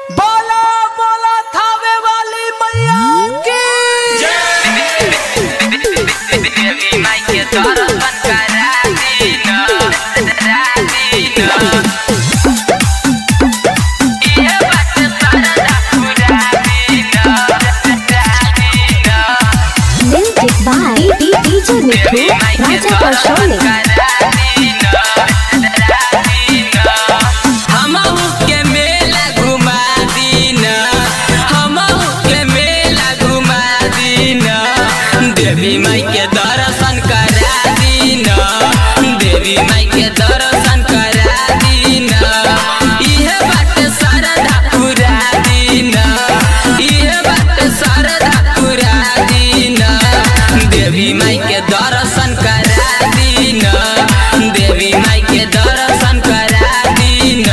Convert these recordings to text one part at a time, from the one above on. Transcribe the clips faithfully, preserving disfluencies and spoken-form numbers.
बोला बोला थावे वाली मैया की देवी माई के दर्शन करा दीना दीना ये बात सरदा पूरा दीना दीना Music by D J Mithu, Raja Personic. देवी माई के दर्शन करा दीना देवी माई के दर्शन करा दीना इहे बात सरदा पूरा दीना इहे बात सरदा पूरा दीना देवी माई के दर्शन करा दीना देवी माई के दर्शन करा दीना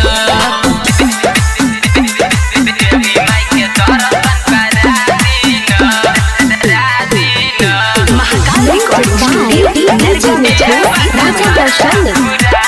देवी माई के दर्शन करा दीना Music by D J Mithu, Raja Personic.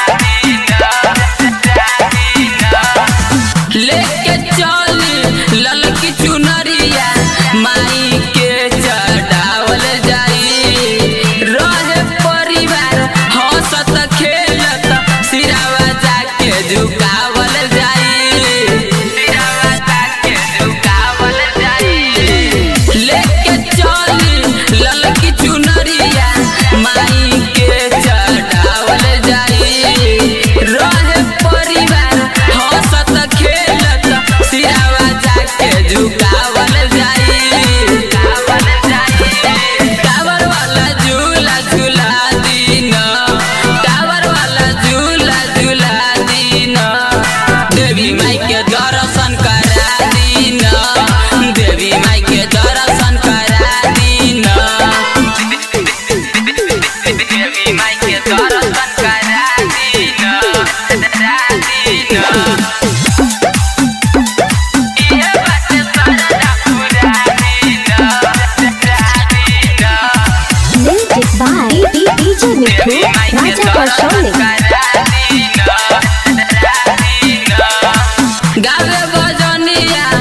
लेके चली ललकी चुनरिया माई के चढ़ावल जाई रहे परिवार हंसत खेलत सिरावा जाके झुकावल जाई सिरावा जाके झुकावल जाई लेके चली ललकी चुनरिया माई के चढ़ावल जाई रहे परिवार हंसत खेलत सिरावा जाके झुकावल जाई झुकावल जाई टावर वाला झूला झूला दीना टावर वाला झूला झूला दीना देवी माई के दर्शन करा दीना देवी माई के दर्शन करा दीना देवी माई के दर्शन करा दीना दीना ये बात सरदा पूरा दीना दीना Music by D J Mithu, Raja Personic. गावे बजनिया